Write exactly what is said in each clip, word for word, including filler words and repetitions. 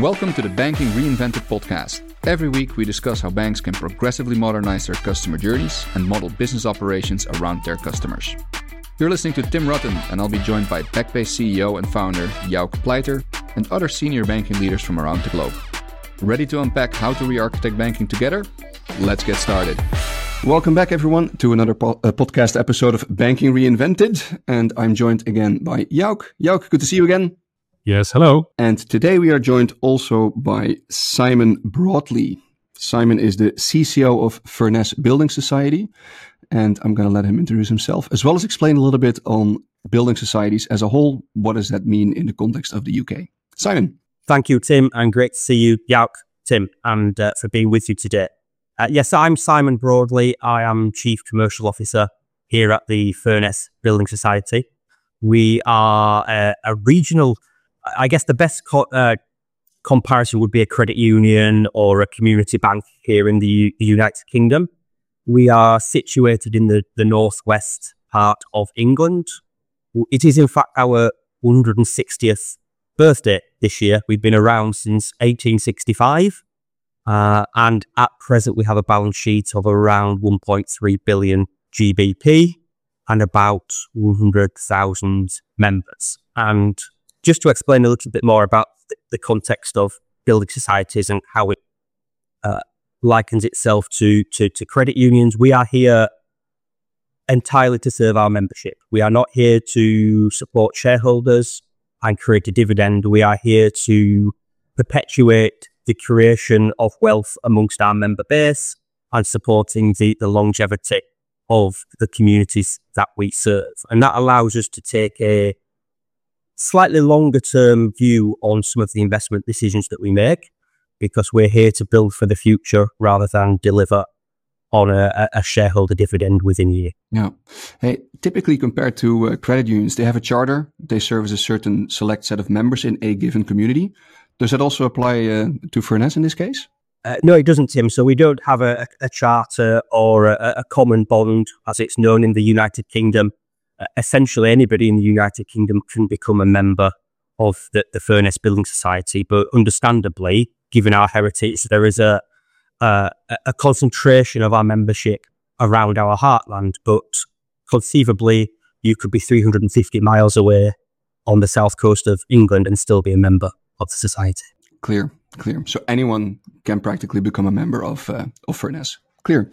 Welcome to the Banking Reinvented podcast. Every week we discuss how banks can progressively modernize their customer journeys and model business operations around their customers. You're listening to Tim Rutten, and I'll be joined by Backbase C E O and founder Jouk Pleiter and other senior banking leaders from around the globe. Ready to unpack how to re-architect banking together? Let's get started. Welcome back, everyone, to another po- uh, podcast episode of Banking Reinvented. And I'm joined again by Jouk. Jouk, good to see you again. Yes, hello. And today we are joined also by Simon Broadley. Simon is the C C O of Furness Building Society. And I'm going to let him introduce himself, as well as explain a little bit on building societies as a whole. What does that mean in the context of the U K? Simon. Thank you, Tim, and great to see you, Jouk, Tim, and uh, for being with you today. Uh, yes, I'm Simon Broadley. I am Chief Commercial Officer here at the Furness Building Society. We are uh, a regional, I guess the best co- uh, comparison would be a credit union or a community bank here in the, U- the United Kingdom. We are situated in the, the northwest part of England. It is, in fact, our one hundred sixtieth birthday this year. We've been around since eighteen sixty-five. Uh, and at present, we have a balance sheet of around one point three billion G B P and about one hundred thousand members. And just to explain a little bit more about the, the context of building societies and how it uh, likens itself to, to, to credit unions, we are here entirely to serve our membership. We are not here to support shareholders and create a dividend. We are here to perpetuate the creation of wealth amongst our member base and supporting the, the longevity of the communities that we serve. And that allows us to take a slightly longer term view on some of the investment decisions that we make, because we're here to build for the future rather than deliver on a, a shareholder dividend within a year. Yeah. Hey, typically compared to uh, credit unions, they have a charter. They serve as a certain select set of members in a given community. Does that also apply uh, to Furness in this case? Uh, no, it doesn't, Tim. So we don't have a, a charter or a, a common bond, as it's known in the United Kingdom. Uh, essentially, anybody in the United Kingdom can become a member of the, the Furness Building Society. But understandably, given our heritage, there is a Uh, a concentration of our membership around our heartland, but conceivably you could be three hundred fifty miles away on the south coast of England and still be a member of the society. Clear, clear. So anyone can practically become a member of uh, of Furness. Clear.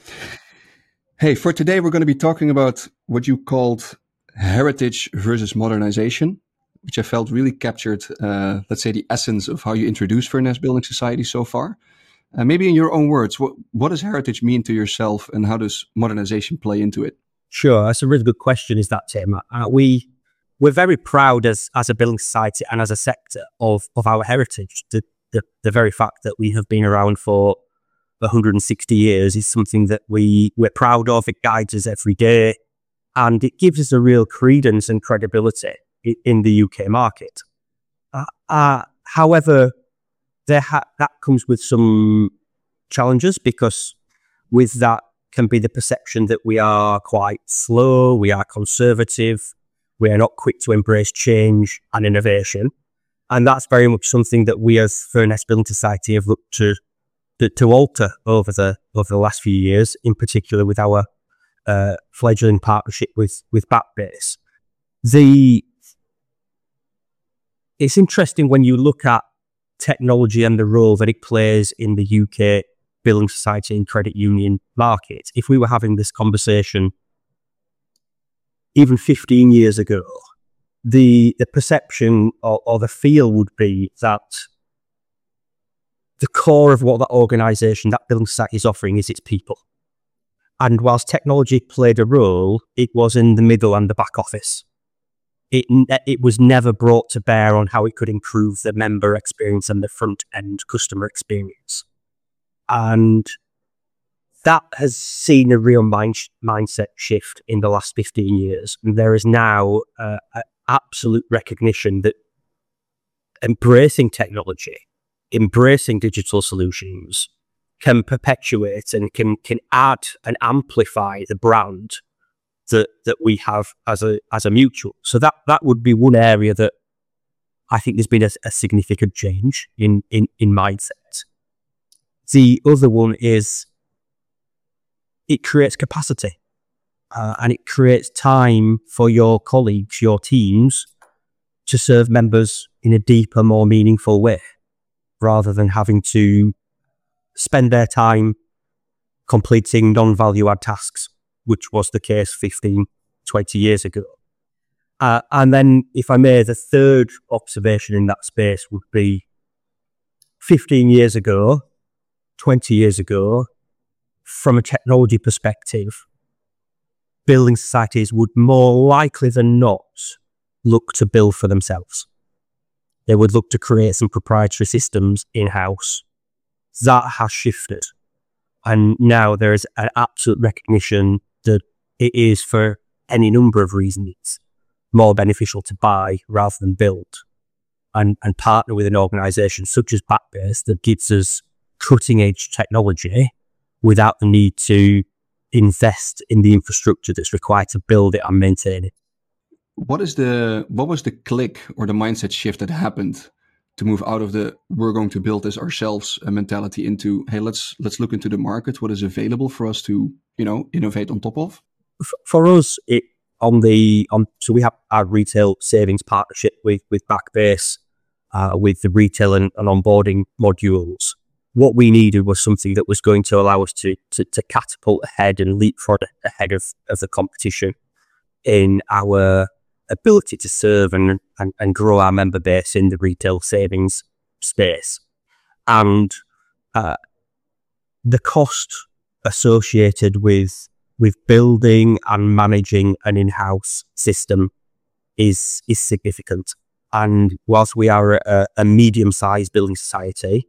Hey, for today we're going to be talking about what you called heritage versus modernization, which I felt really captured, uh, let's say, the essence of how you introduce Furness Building Society so far. Uh, maybe in your own words, what, what does heritage mean to yourself and how does modernization play into it? Sure, that's a really good question, is that, Tim? Uh, we, we're very proud as, as a building society and as a sector of, of our heritage. The, the, the very fact that we have been around for one hundred sixty years is something that we, we're proud of. It guides us every day and it gives us a real credence and credibility in, in the U K market. Uh, uh, however, There ha- that comes with some challenges, because with that can be the perception that we are quite slow, we are conservative, we are not quick to embrace change and innovation. And that's very much something that we as Furness Building Society have looked to, to, to alter over the over the last few years, in particular with our uh, fledgling partnership with, with Backbase. The, it's interesting when you look at technology and the role that it plays in the U K building society and credit union market. If we were having this conversation even fifteen years ago, the the perception or, or the feel would be that the core of what that organisation, that building society is offering is its people. And whilst technology played a role, it was in the middle and the back office. It it was never brought to bear on how it could improve the member experience and the front-end customer experience. And that has seen a real mind, mindset shift in the last fifteen years. And there is now uh, an absolute recognition that embracing technology, embracing digital solutions can perpetuate and can, can add and amplify the brand that that we have as a as a mutual. So that that would be one area that I think there's been a, a significant change in, in, in mindset. The other one is it creates capacity uh, and it creates time for your colleagues, your teams, to serve members in a deeper, more meaningful way, rather than having to spend their time completing non-value add tasks, which was the case fifteen, twenty years ago. Uh, and then, if I may, the third observation in that space would be fifteen years ago, twenty years ago, from a technology perspective, building societies would more likely than not look to build for themselves. They would look to create some proprietary systems in-house. That has shifted. And now there is an absolute recognition that it is, for any number of reasons, more beneficial to buy rather than build, and, and partner with an organisation such as Backbase that gives us cutting-edge technology without the need to invest in the infrastructure that's required to build it and maintain it. What is the what was the click or the mindset shift that happened to move out of the "we're going to build this ourselves" mentality into, hey, let's let's look into the market, what is available for us to, you know, innovate on top of? For us, it on the on so we have our retail savings partnership with with Backbase, uh, with the retail and, and onboarding modules. What we needed was something that was going to allow us to to, to catapult ahead and leapfrog ahead of, of the competition in our ability to serve and, and, and grow our member base in the retail savings space. And uh, the cost associated with with building and managing an in-house system is is significant. And whilst we are a, a medium-sized building society,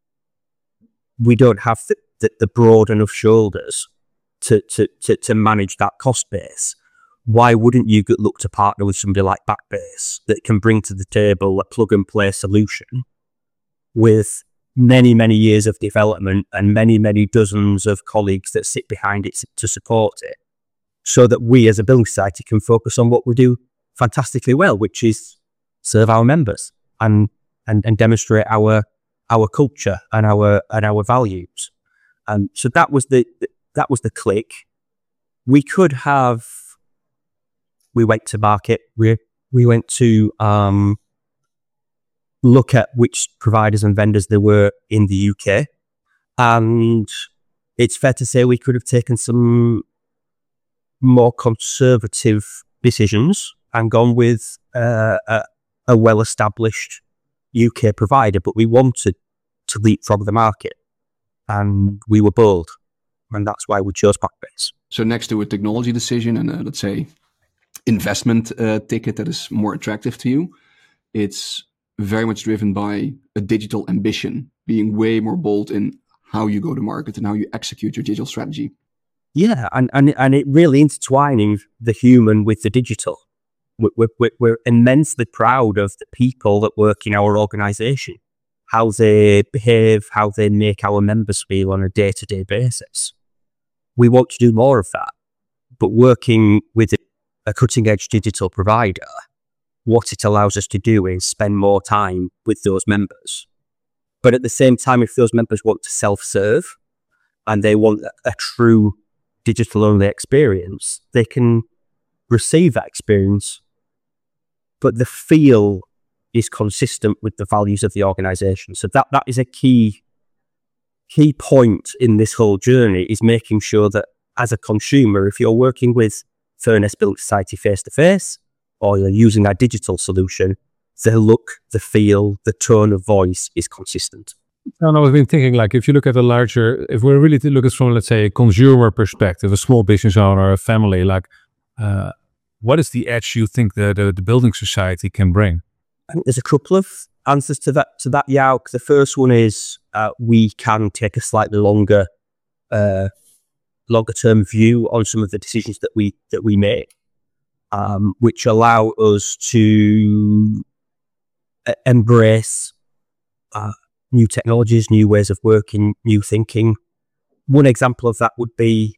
we don't have the, the, the broad enough shoulders to, to, to, to manage that cost base. Why wouldn't you look to partner with somebody like Backbase that can bring to the table a plug-and-play solution with many, many years of development and many, many dozens of colleagues that sit behind it to support it, so that we as a building society can focus on what we do fantastically well, which is serve our members and and, and demonstrate our our culture and our and our values. And so that was the that was the click. We could have. We went to market. We we went to um, look at which providers and vendors there were in the U K, and it's fair to say we could have taken some more conservative decisions and gone with uh, a, a well-established U K provider. But we wanted to leapfrog the market, and we were bold, and that's why we chose Backbase. So next to a technology decision and uh, let's say investment uh, ticket that is more attractive to you, it's very much driven by a digital ambition, being way more bold in how you go to market and how you execute your digital strategy. Yeah, and, and, and it really intertwining the human with the digital. We're, we're, we're immensely proud of the people that work in our organisation, how they behave, how they make our members feel on a day-to-day basis. We want to do more of that, but working with a cutting-edge digital provider, what it allows us to do is spend more time with those members. But at the same time, if those members want to self-serve and they want a true digital-only experience, they can receive that experience, but the feel is consistent with the values of the organisation. So that that is a key key point in this whole journey, is making sure that as a consumer, if you're working with Furness Building Society face-to-face, or you're using our digital solution, the look, the feel, the tone of voice is consistent. And I've been thinking, like, if you look at a larger, if we're really to look at from, let's say, a consumer perspective, a small business owner, a family, like, uh, what is the edge you think that the, the building society can bring? I think there's a couple of answers to that, to that, Jouk. The first one is uh, we can take a slightly longer, uh, longer term view on some of the decisions that we that we make, um, which allow us to uh, embrace uh, new technologies, new ways of working, new thinking. One example of that would be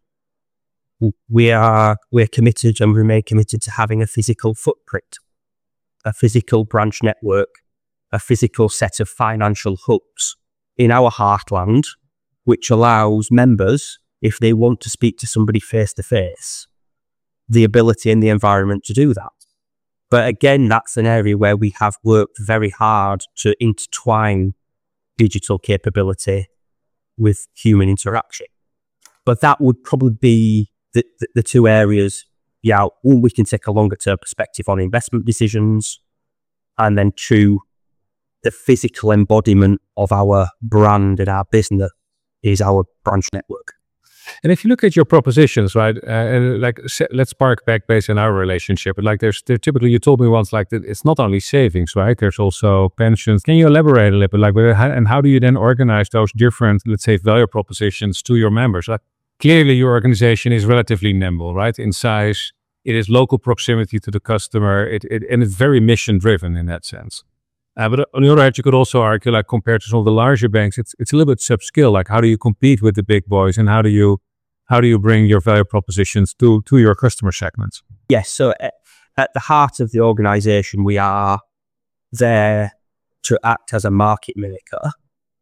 we are we're committed and remain committed to having a physical footprint, a physical branch network a physical set of financial hubs in our heartland, which allows members, if they want to speak to somebody face to face, the ability and the environment to do that. But again, that's an area where we have worked very hard to intertwine digital capability with human interaction. But that would probably be the, the, the two areas. Yeah, one, we can take a longer term perspective on investment decisions, and then two, the physical embodiment of our brand and our business is our branch network. And if you look at your propositions, right, uh, and like se- let's park back based on our relationship. But like there's there typically, you told me once, like that it's not only savings, right? There's also pensions. Can you elaborate a little bit, like, but how, and how do you then organize those different, let's say, value propositions to your members? Like clearly, your organization is relatively nimble, right, in size. It is local proximity to the customer. It, it and it's very mission driven in that sense. Uh, but on the other hand, you could also argue, like compared to some of the larger banks, it's it's a little bit subscale. Like, how do you compete with the big boys, and how do you how do you bring your value propositions to to your customer segments? Yes. So at, at the heart of the organisation, we are there to act as a market maker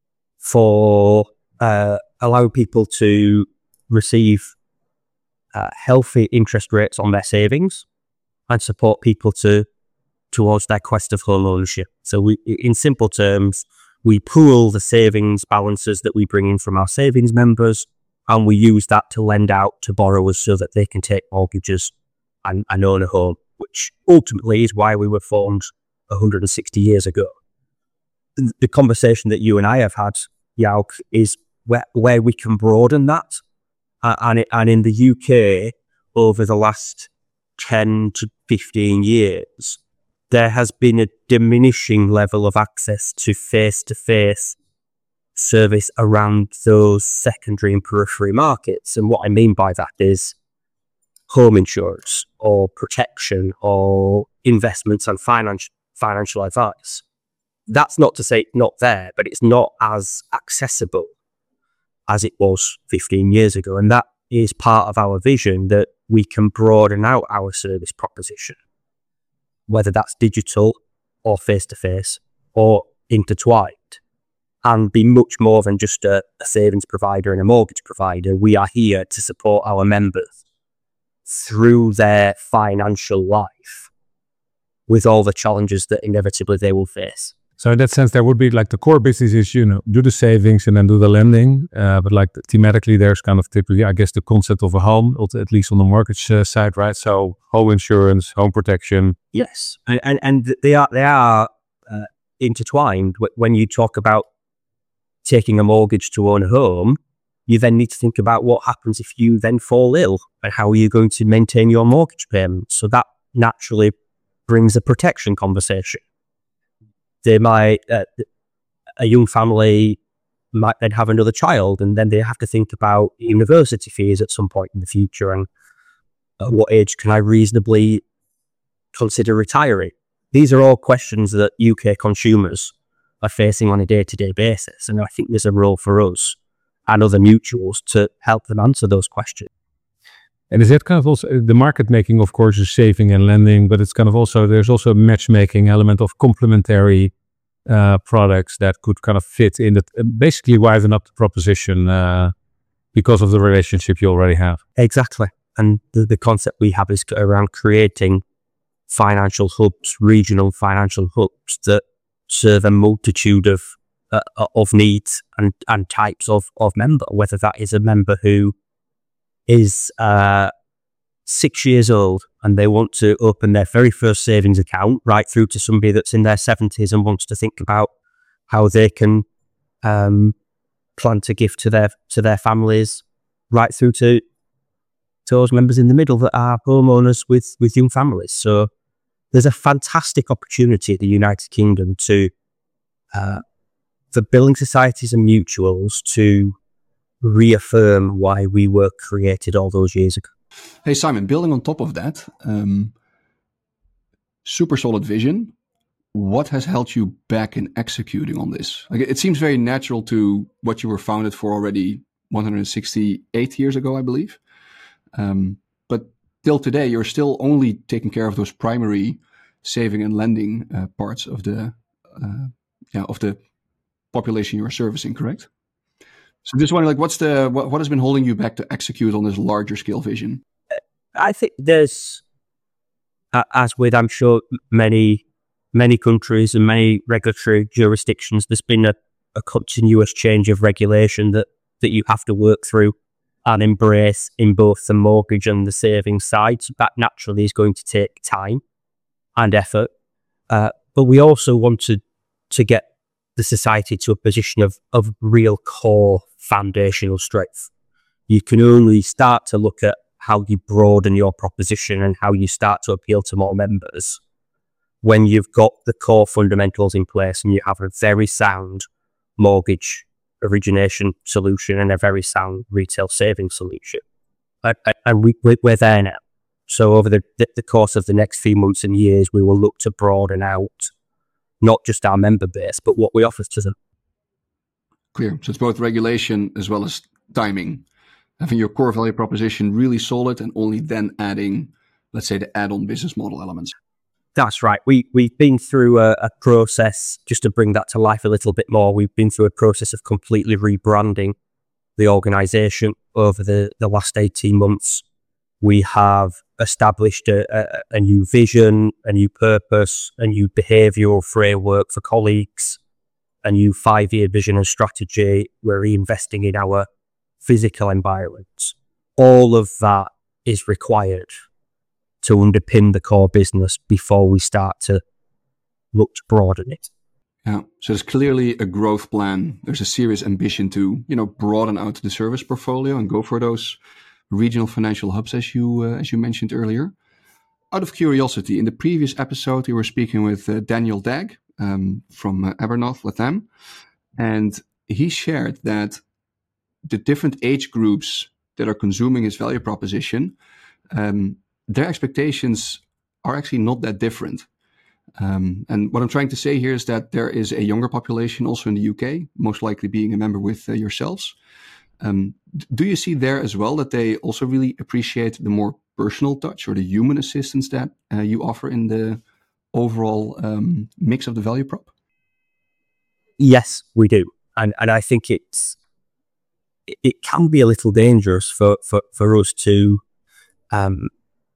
for uh, allowing people to receive uh, healthy interest rates on their savings and support people to towards their quest of home ownership. So we, in simple terms, we pool the savings balances that we bring in from our savings members, and we use that to lend out to borrowers so that they can take mortgages and, and own a home, which ultimately is why we were formed one hundred sixty years ago. The conversation that you and I have had, Jouk, is where, where we can broaden that. Uh, and, it, and in the U K, over the last ten to fifteen years, there has been a diminishing level of access to face-to-face service around those secondary and periphery markets. And what I mean by that is home insurance or protection or investments and finance, financial advice. That's not to say it's not there, but it's not as accessible as it was fifteen years ago. And that is part of our vision, that we can broaden out our service proposition, whether that's digital or face-to-face or intertwined, and be much more than just a, a savings provider and a mortgage provider. We are here to support our members through their financial life with all the challenges that inevitably they will face. So in that sense, there would be like the core business is, you know, do the savings and then do the lending. Uh, but like thematically, there's kind of typically, I guess, the concept of a home, at least on the mortgage uh, side, right? So home insurance, home protection. Yes, and and, and they are they are uh, intertwined. When you talk about taking a mortgage to own a home, you then need to think about what happens if you then fall ill and how are you going to maintain your mortgage payments. So that naturally brings a protection conversation. They might, uh, a young family might then have another child, and then they have to think about university fees at some point in the future, and at what age can I reasonably consider retiring? These are all questions that U K consumers are facing on a day-to-day basis, and I think there's a role for us and other mutuals to help them answer those questions. And is that kind of also the market making, of course, is saving and lending, but it's kind of also, there's also a matchmaking element of complementary uh, products that could kind of fit in, the, basically widen up the proposition uh, because of the relationship you already have. Exactly. And the, the concept we have is around creating financial hubs, regional financial hubs that serve a multitude of uh, of needs and, and types of, of member, whether that is a member who is uh, six years old and they want to open their very first savings account, right through to somebody that's in their seventies and wants to think about how they can um, plant a gift to their to their families, right through to, to those members in the middle that are homeowners with, with young families. So there's a fantastic opportunity in the United Kingdom to uh, for building societies and mutuals to reaffirm why we were created all those years ago. Hey, Simon, building on top of that, um, super solid vision. What has held you back in executing on this? Like, it seems very natural to what you were founded for already one hundred sixty-eight years ago, I believe. Um, but till today, you're still only taking care of those primary saving and lending uh, parts of the uh, yeah, of the population you are servicing, correct? So just wondering, like, what's the what, what has been holding you back to execute on this larger scale vision? I think there's, uh, as with I'm sure many many countries and many regulatory jurisdictions, there's been a, a continuous change of regulation that that you have to work through and embrace in both the mortgage and the savings side. So that naturally is going to take time and effort. Uh, but we also want to, to get the society to a position of, of real core foundational strength. You can only start to look at how you broaden your proposition and how you start to appeal to more members when you've got the core fundamentals in place and you have a very sound mortgage origination solution and a very sound retail savings solution. And, and we, we're there now. So over the, the course of the next few months and years, we will look to broaden out not just our member base, but what we offer to them. Clear. So it's both regulation as well as timing. Having your core value proposition really solid and only then adding, let's say, the add-on business model elements. That's right. We, we've been through a, a process, just to bring that to life a little bit more, we've been through a process of completely rebranding the organisation over the, the last eighteen months. We have established a, a, a new vision, a new purpose, a new behavioural framework for colleagues, a new five-year vision and strategy. We're reinvesting in our physical environments. All of that is required to underpin the core business before we start to look to broaden it. Yeah, so there's clearly a growth plan. There's a serious ambition to, you know, broaden out the service portfolio and go for those regional financial hubs, as you uh, as you mentioned earlier. Out of curiosity, in the previous episode, we were speaking with uh, Daniel Dagg um, from uh, Abernoth Latam, and he shared that the different age groups that are consuming his value proposition, um, their expectations are actually not that different. Um, and what I'm trying to say here is that there is a younger population also in the U K, most likely being a member with uh, yourselves. Um, do you see there as well that they also really appreciate the more personal touch or the human assistance that uh, you offer in the overall um, mix of the value prop? Yes, we do. And and I think it's it can be a little dangerous for, for, for us to um,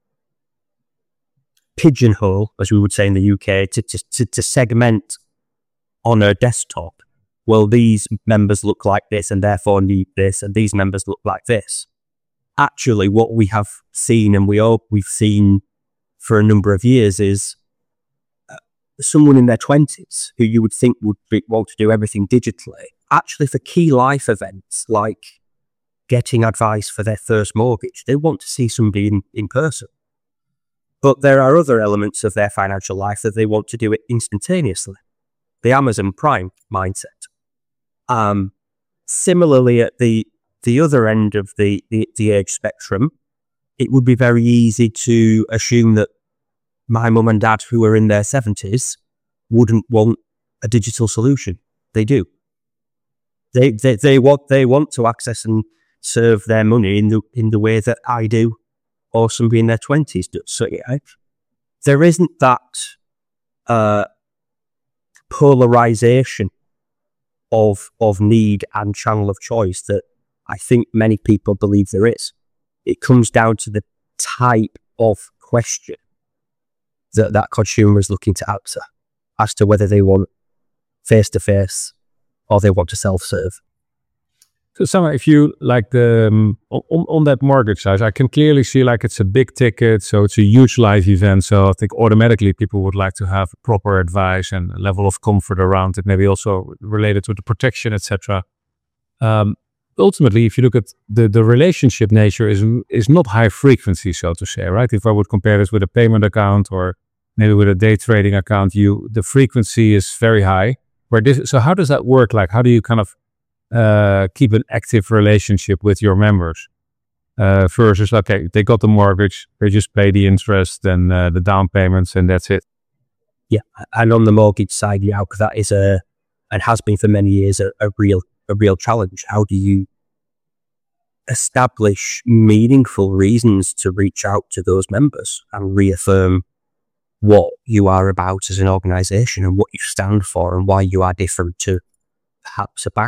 pigeonhole, as we would say in the U K, to, to, to segment on a desktop. Well, these members look like this and therefore need this, and these members look like this. Actually, what we have seen, and we all, we've seen for a number of years, is uh, someone in their twenties who you would think would be, want to do everything digitally. Actually, for key life events like getting advice for their first mortgage, they want to see somebody in, in person. But there are other elements of their financial life that they want to do it instantaneously. The Amazon Prime mindset. Um, similarly, at the the other end of the, the, the age spectrum, it would be very easy to assume that my mum and dad, who are in their seventies, wouldn't want a digital solution. They do. They they they want they want to access and serve their money in the in the way that I do, or somebody in their twenties does. So yeah, there isn't that uh, polarization of of need and channel of choice that I think many people believe there is. It comes down to the type of question that that consumer is looking to answer as to whether they want face-to-face or they want to self-serve. So, Sam, if you like the um, on on that mortgage side, I can clearly see like it's a big ticket, so it's a huge live event. So I think automatically people would like to have proper advice and a level of comfort around it, maybe also related to the protection, et cetera. Um, ultimately, if you look at the the relationship nature is is not high frequency, so to say, right? If I would compare this with a payment account or maybe with a day trading account, you the frequency is very high. Where this, so how does that work? Like, how do you kind of Uh, keep an active relationship with your members uh, versus, okay, they got the mortgage, they just pay the interest and uh, the down payments and that's it. Yeah, and on the mortgage side, yeah, that is a, and has been for many years, a, a real a real challenge. How do you establish meaningful reasons to reach out to those members and reaffirm what you are about as an organisation and what you stand for and why you are different to perhaps a bank.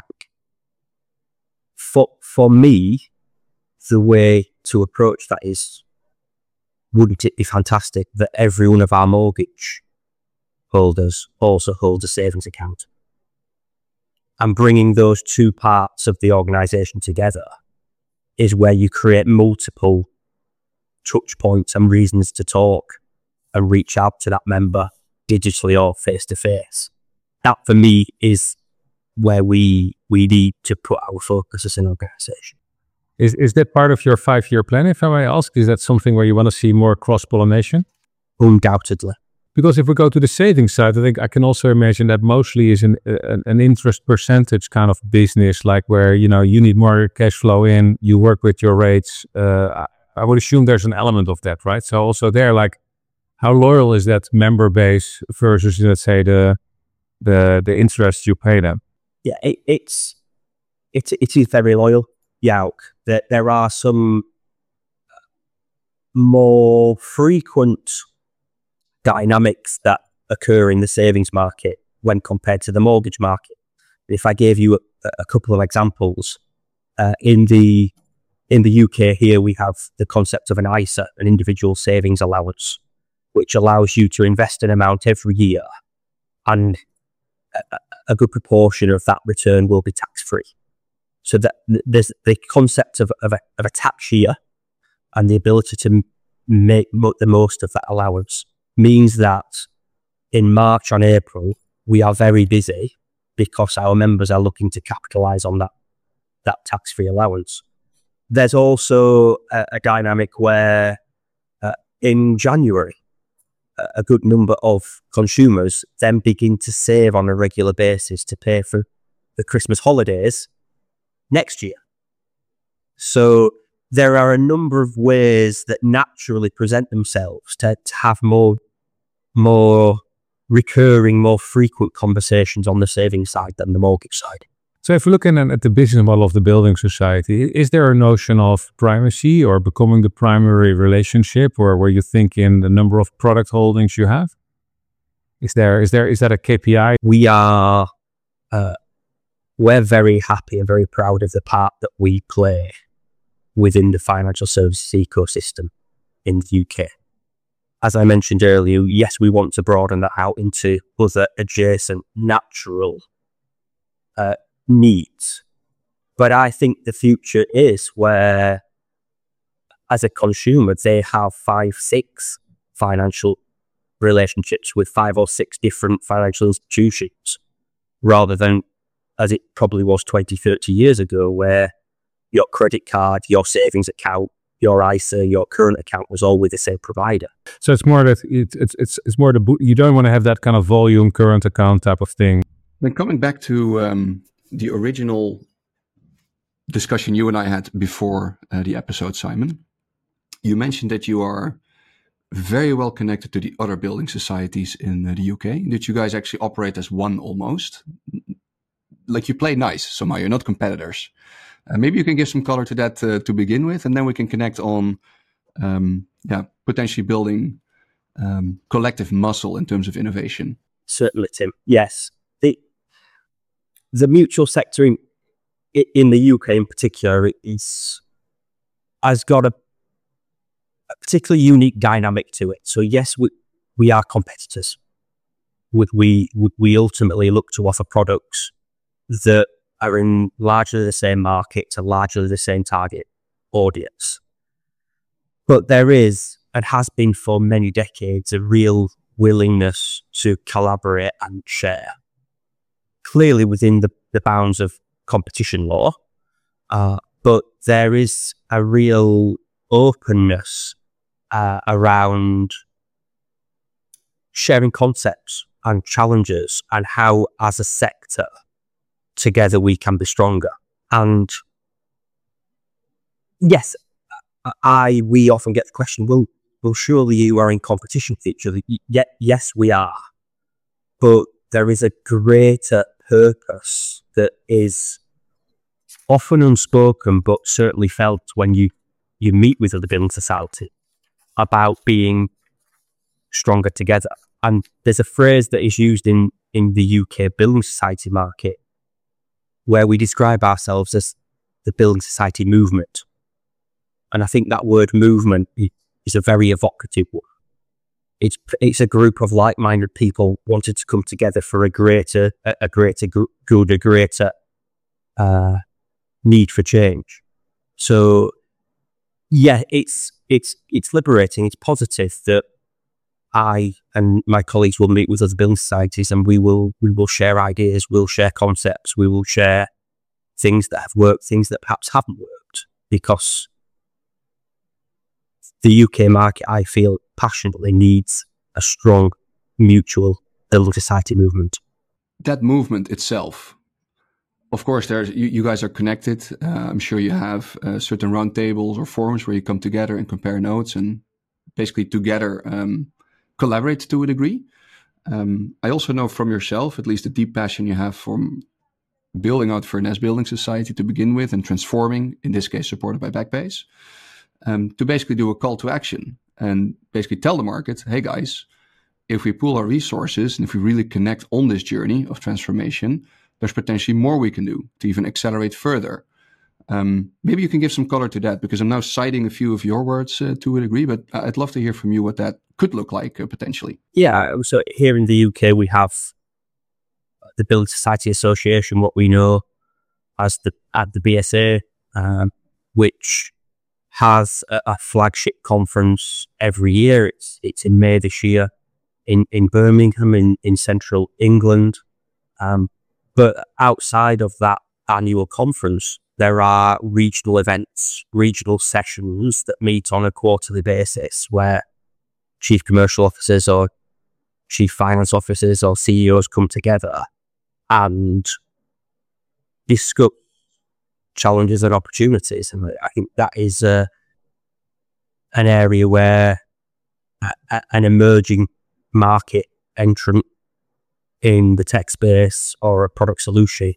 For, for me, the way to approach that is, wouldn't it be fantastic that every one of our mortgage holders also holds a savings account? And bringing those two parts of the organisation together is where you create multiple touch points and reasons to talk and reach out to that member digitally or face to face. That for me is where we we need to put our focus as an organisation. Is is that part of your five-year plan, if I may ask? Is that something where you want to see more cross-pollination? Undoubtedly. Because if we go to the savings side, I think I can also imagine that mostly is an an, an interest percentage kind of business, like where, you know, you need more cash flow in, you work with your rates. Uh, I would assume there's an element of that, right? So also there, like, how loyal is that member base versus, let's say, the the the interest you pay them? Yeah, it, it's it it is very loyal. Yeah, there there are some more frequent dynamics that occur in the savings market when compared to the mortgage market. If I gave you a, a couple of examples, uh, in the in the U K here we have the concept of an I S A, an individual savings allowance, which allows you to invest an amount every year, and a, a good proportion of that return will be tax free. So that there's the concept of of a, of a tax year and the ability to make mo- the most of that allowance means that in March and April, we are very busy because our members are looking to capitalise on that, that tax-free allowance. There's also a, a dynamic where uh, in January, a, a good number of consumers then begin to save on a regular basis to pay for the Christmas holidays next year. So there are a number of ways that naturally present themselves to, to have more more recurring, more frequent conversations on the savings side than the mortgage side. So if we look in at the business model of the building society, is there a notion of primacy or becoming the primary relationship, or where you think in the number of product holdings you have? Is there is there is that a K P I? We are uh, we're very happy and very proud of the part that we play within the financial services ecosystem in the U K. As I mentioned earlier, yes, we want to broaden that out into other adjacent natural uh, needs. But I think the future is where, as a consumer, they have five, six financial relationships with five or six different financial institutions, rather than, as it probably was twenty, thirty years ago, where your credit card, your savings account, your I S A, your current account was all with the same provider. So it's more that it, it's it's it's more the you don't want to have that kind of volume current account type of thing. Then coming back to um, the original discussion you and I had before uh, the episode, Simon, you mentioned that you are very well connected to the other building societies in uh, the U K, that you guys actually operate as one almost. Like, you play nice somehow, you're not competitors. Uh, maybe you can give some color to that uh, to begin with, and then we can connect on um, yeah, potentially building um, collective muscle in terms of innovation. Certainly, Tim. Yes. The the mutual sector in, in the U K in particular is, has got a, a particularly unique dynamic to it. So yes, we, we are competitors. Would we, would we ultimately look to offer products that are in largely the same market to largely the same target audience? But there is, and has been for many decades, a real willingness to collaborate and share. Clearly within the, the bounds of competition law, uh, but there is a real openness uh, around sharing concepts and challenges and how, as a sector, together we can be stronger. And yes, I we often get the question, well, well, surely you are in competition with each other. Yet, yes, we are. But there is a greater purpose that is often unspoken, but certainly felt when you, you meet with other building society, about being stronger together. And there's a phrase that is used in, in the U K building society market where we describe ourselves as the building society movement. And I think that word movement is a very evocative one. It's it's a group of like-minded people wanting to come together for a greater a, a greater good, a greater uh, need for change. So yeah, it's it's it's liberating. It's positive that I and my colleagues will meet with other building societies, and we will we will share ideas, we'll share concepts, we will share things that have worked, things that perhaps haven't worked, because the U K market, I feel passionately, needs a strong mutual building society movement. That movement itself, of course, there's you, you guys are connected. Uh, I'm sure you have uh, certain roundtables or forums where you come together and compare notes and basically together um, collaborate to a degree. Um, I also know from yourself, at least the deep passion you have from building out Furness Building Society to begin with and transforming, in this case supported by Backbase, um, to basically do a call to action and basically tell the market, hey guys, if we pool our resources and if we really connect on this journey of transformation, there's potentially more we can do to even accelerate further. Um, maybe you can give some color to that, because I'm now citing a few of your words uh, to a degree, but I'd love to hear from you what that could look like uh, potentially. Yeah, so here in the U K, we have the Building Society Association, what we know as the at the B S A, um, which has a, a flagship conference every year. It's it's in May this year in, in Birmingham in, in central England. Um, but outside of that annual conference, there are regional events, regional sessions that meet on a quarterly basis where chief commercial officers or chief finance officers or C E Os come together and discuss challenges and opportunities. And I think that is uh, an area where a, a, an emerging market entrant in the tech space or a product solution,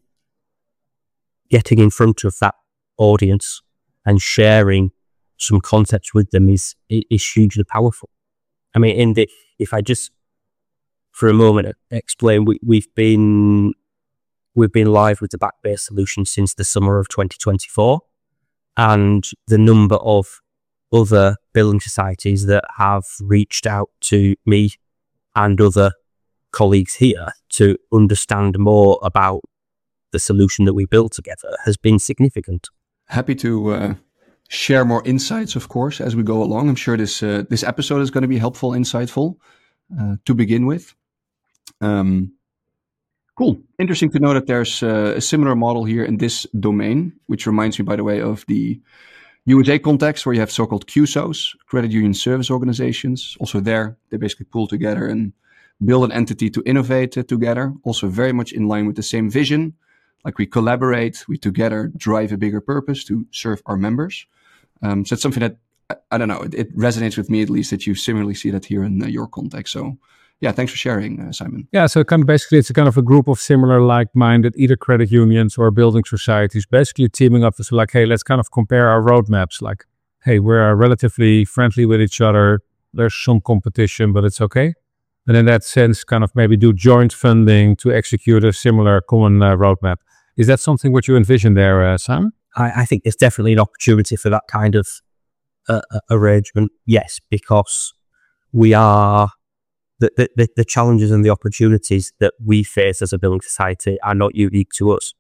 getting in front of that audience and sharing some concepts with them is is hugely powerful. I mean, in the if I just for a moment explain, we, we've been we've been live with the Backbase solution since the summer of twenty twenty-four, and the number of other building societies that have reached out to me and other colleagues here to understand more about the solution that we built together has been significant. Happy to uh, share more insights, of course, as we go along. I'm sure this uh, this episode is going to be helpful, insightful uh, to begin with. Um, cool. Interesting to know that there's uh, a similar model here in this domain, which reminds me, by the way, of the U S A context where you have so-called Q S Os, credit union service organizations. Also there, they basically pull together and build an entity to innovate uh, together. Also very much in line with the same vision. Like we collaborate, we together drive a bigger purpose to serve our members. Um, so it's something that, I, I don't know, it, it resonates with me at least that you similarly see that here in uh, your context. So yeah, thanks for sharing, uh, Simon. Yeah, so kind of basically it's a kind of a group of similar like-minded, either credit unions or building societies, basically teaming up to say like, hey, let's kind of compare our roadmaps. Like, hey, we're relatively friendly with each other. There's some competition, but it's okay. And in that sense, kind of maybe do joint funding to execute a similar common uh, roadmap. Is that something what you envision there, uh, Sam? I, I think there's definitely an opportunity for that kind of uh, arrangement. Yes, because we are the, the the challenges and the opportunities that we face as a building society are not unique to us,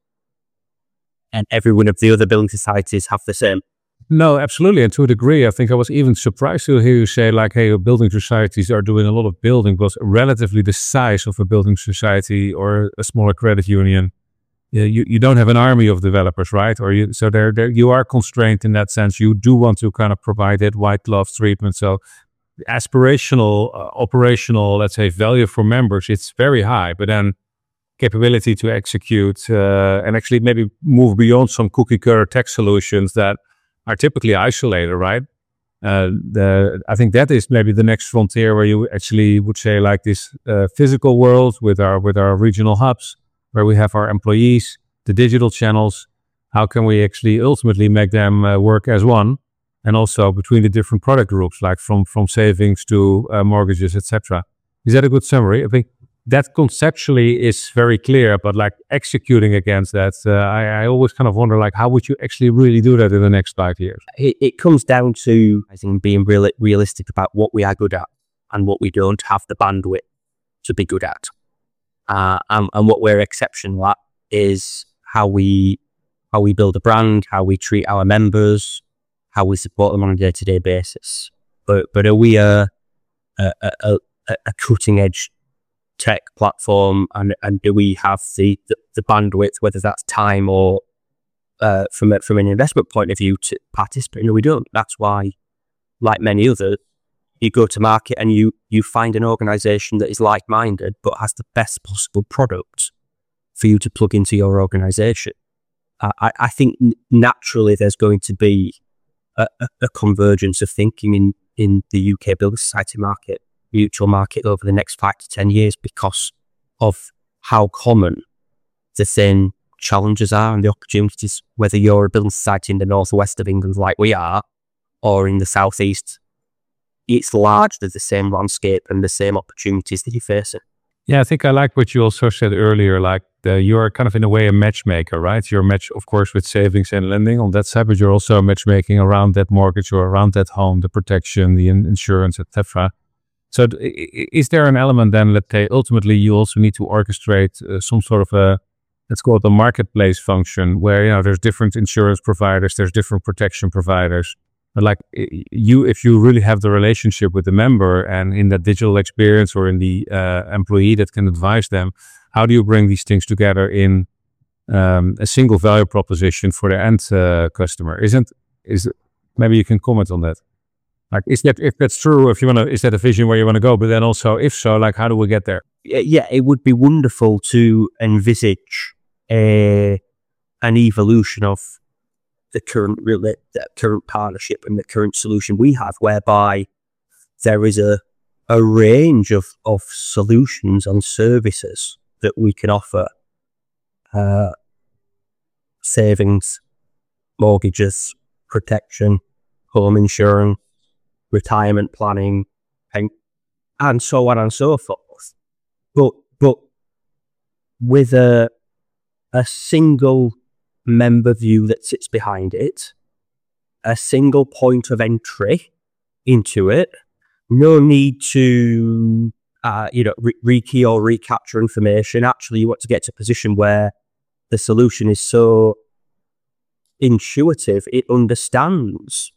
and every one of the other building societies have the same. No, absolutely. And to a degree, I think I was even surprised to hear you say like, hey, building societies are doing a lot of building, but relatively the size of a building society or a smaller credit union, you, you don't have an army of developers, right? Or you, so there, there, you are constrained in that sense. You do want to kind of provide that white glove treatment. So the aspirational, uh, operational, let's say, value for members, it's very high, but then capability to execute uh, and actually maybe move beyond some cookie cutter tech solutions that are typically isolated, right? Uh, the, I think that is maybe the next frontier where you actually would say like this uh, physical world with our with our regional hubs, where we have our employees, the digital channels. How can we actually ultimately make them uh, work as one and also between the different product groups, like from from savings to uh, mortgages, et cetera. Is that a good summary? I think that conceptually is very clear, but like executing against that, uh, I, I always kind of wonder, like, how would you actually really do that in the next five years? It, it comes down to, I think, being real, realistic about what we are good at and what we don't have the bandwidth to be good at. Uh, and, and what we're exceptional at is how we how we build a brand, how we treat our members, how we support them on a day-to-day basis. But but are we a a, a, a cutting edge tech platform, and and do we have the, the, the bandwidth, whether that's time or uh, from a, from an investment point of view, to participate? No, we don't. That's why, like many others, you go to market and you you find an organization that is like-minded but has the best possible product for you to plug into your organization. Uh, I, I think naturally there's going to be a, a, a convergence of thinking in, in the U K building society market, mutual market, over the next five to ten years because of how common the same challenges are and the opportunities, whether you're a building society in the northwest of England like we are, or in the southeast. It's largely the same landscape and the same opportunities that you're facing. Yeah, I think I like what you also said earlier, like the, you're kind of in a way a matchmaker, right? You're a match, of course, with savings and lending on that side, but you're also matchmaking around that mortgage or around that home, the protection, the in- insurance, et cetera. So is there an element then, let's say, ultimately you also need to orchestrate uh, some sort of a, let's call it a marketplace function where, you know, there's different insurance providers, there's different protection providers. But like you, if you really have the relationship with the member and in that digital experience or in the uh, employee that can advise them, how do you bring these things together in um, a single value proposition for the end uh, customer? Isn't, is it, maybe you can comment on that. Like, is that, if that's true, if you want to, is that a vision where you want to go? But then also, if so, like, how do we get there? Yeah, it would be wonderful to envisage a, an evolution of the current the current partnership and the current solution we have, whereby there is a a range of, of solutions and services that we can offer. Uh, savings, mortgages, protection, home insurance, retirement planning, and, and so on and so forth. But but with a a single member view that sits behind it, a single point of entry into it, no need to uh, you know re- rekey or recapture information. Actually, you want to get to a position where the solution is so intuitive, it understands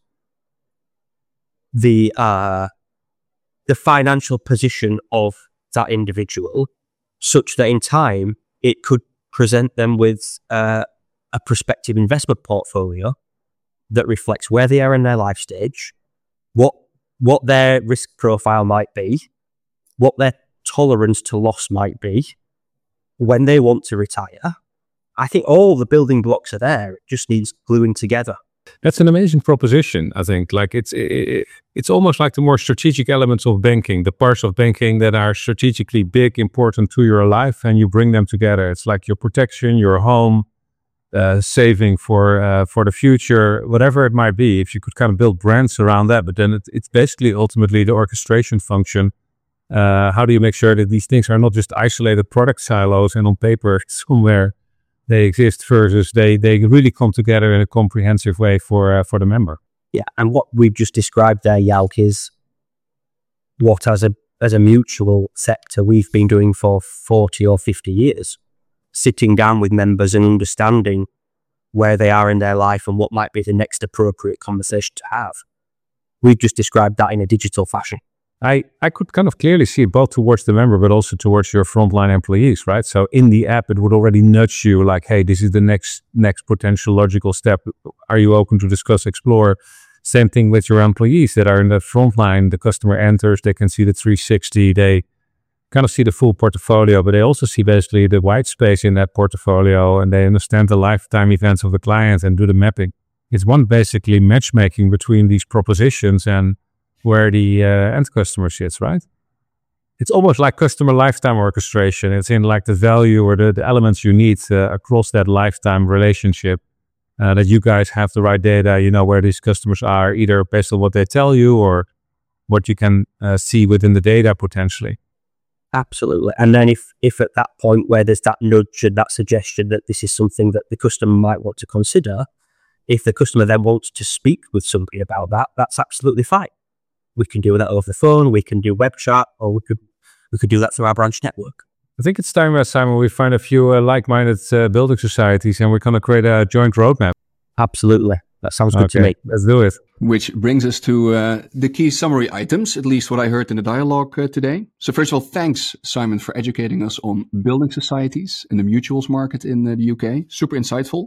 the uh, the financial position of that individual, such that in time it could present them with uh, a prospective investment portfolio that reflects where they are in their life stage, what what their risk profile might be, what their tolerance to loss might be, when they want to retire. I think all the building blocks are there. It just needs gluing together. That's an amazing proposition, I think. Like it's it, it's almost like the more strategic elements of banking, the parts of banking that are strategically big, important to your life, and you bring them together. It's like your protection, your home, uh, saving for uh, for the future, whatever it might be. If you could kind of build brands around that, but then it, it's basically ultimately the orchestration function. Uh, how do you make sure that these things are not just isolated product silos and on paper somewhere they exist, versus they they really come together in a comprehensive way for uh, for the member? Yeah, and what we've just described there, Jouk, is what as a as a mutual sector we've been doing for forty or fifty years, sitting down with members and understanding where they are in their life and what might be the next appropriate conversation to have. We've just described that in a digital fashion. I, I could kind of clearly see it both towards the member, but also towards your frontline employees, right? So in the app, it would already nudge you like, hey, this is the next next potential logical step. Are you open to discuss, explore? Same thing with your employees that are in the frontline. The customer enters, they can see the three sixty, they kind of see the full portfolio, but they also see basically the white space in that portfolio, and they understand the lifetime events of the client and do the mapping. It's one basically matchmaking between these propositions and where the uh, end customer sits, right? It's almost like customer lifetime orchestration. It's in like the value or the, the elements you need uh, across that lifetime relationship uh, that you guys have the right data, you know where these customers are, either based on what they tell you or what you can uh, see within the data potentially. Absolutely. And then if, if at that point where there's that nudge and that suggestion that this is something that the customer might want to consider, if the customer then wants to speak with somebody about that, that's absolutely fine. We can do that over the phone, we can do web chat, or we could we could do that through our branch network. I think it's time, uh, Simon, we find a few uh, like-minded uh, building societies and we're going to create a joint roadmap. Absolutely. That sounds good okay, to me. Let's do it. Which brings us to uh, the key summary items, at least what I heard in the dialogue uh, today. So first of all, thanks, Simon, for educating us on building societies and the mutuals market in uh, the U K. Super insightful.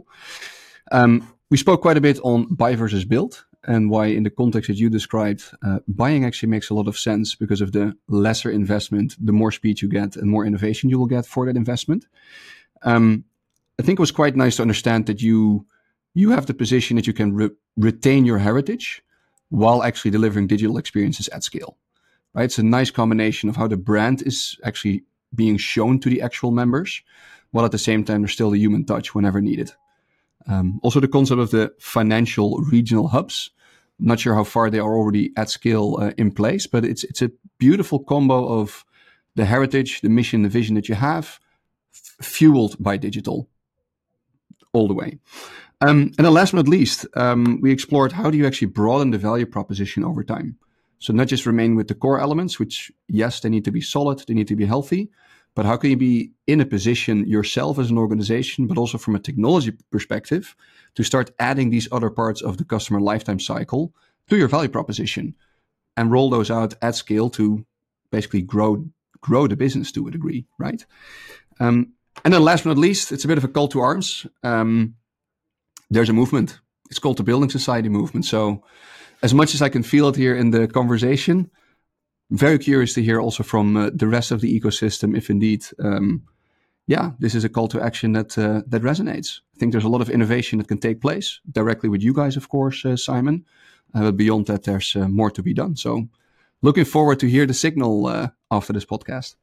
Um, we spoke quite a bit on buy versus build and why in the context that you described, uh, buying actually makes a lot of sense because of the lesser investment, the more speed you get and more innovation you will get for that investment. Um, I think it was quite nice to understand that you you have the position that you can re- retain your heritage while actually delivering digital experiences at scale, right? It's a nice combination of how the brand is actually being shown to the actual members, while at the same time there's still the human touch whenever needed. Um, also the concept of the financial regional hubs. I'm not sure how far they are already at scale uh, in place, but it's it's a beautiful combo of the heritage, the mission, the vision that you have, f- fueled by digital all the way. Um, and then last but not least, um, we explored how do you actually broaden the value proposition over time. So not just remain with the core elements, which, yes, they need to be solid, they need to be healthy, but how can you be in a position yourself as an organization, but also from a technology perspective, to start adding these other parts of the customer lifetime cycle to your value proposition and roll those out at scale to basically grow grow the business to a degree, right? Um, and then last but not least, it's a bit of a call to arms. Um, there's a movement. It's called the Building Society movement. So as much as I can feel it here in the conversation, very curious to hear also from uh, the rest of the ecosystem if indeed, um, yeah, this is a call to action that uh, that resonates. I think there's a lot of innovation that can take place directly with you guys, of course, uh, Simon. Uh, but beyond that, there's uh, more to be done. So looking forward to hear the signal uh, after this podcast.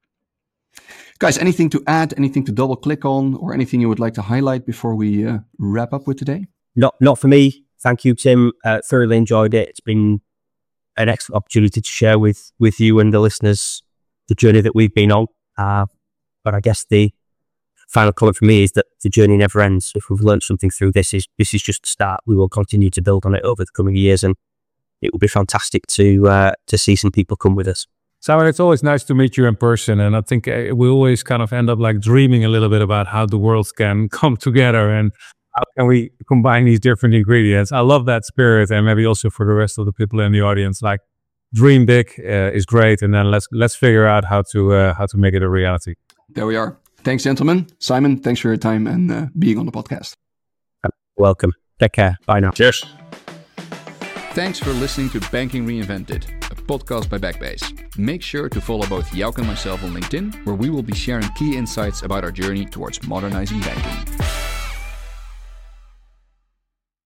Guys, anything to add, anything to double click on, or anything you would like to highlight before we uh, wrap up with today? Not, not for me. Thank you, Tim. Uh, thoroughly enjoyed it. It's been an excellent opportunity to share with, with you and the listeners the journey that we've been on. Uh, but I guess the final comment for me is that the journey never ends. If we've learned something through this, is this is just the start. We will continue to build on it over the coming years, and it will be fantastic to uh, to see some people come with us. Simon, it's always nice to meet you in person, and I think uh, we always kind of end up like dreaming a little bit about how the worlds can come together and how can we combine these different ingredients. I love that spirit, and maybe also for the rest of the people in the audience, like dream big uh, is great, and then let's let's figure out how to uh, how to make it a reality. There we are. Thanks, gentlemen. Simon, thanks for your time and uh, being on the podcast. Welcome. Take care. Bye now. Cheers. Thanks for listening to Banking Reinvented, a podcast by Backbase. Make sure to follow both Jouk and myself on LinkedIn, where we will be sharing key insights about our journey towards modernizing banking.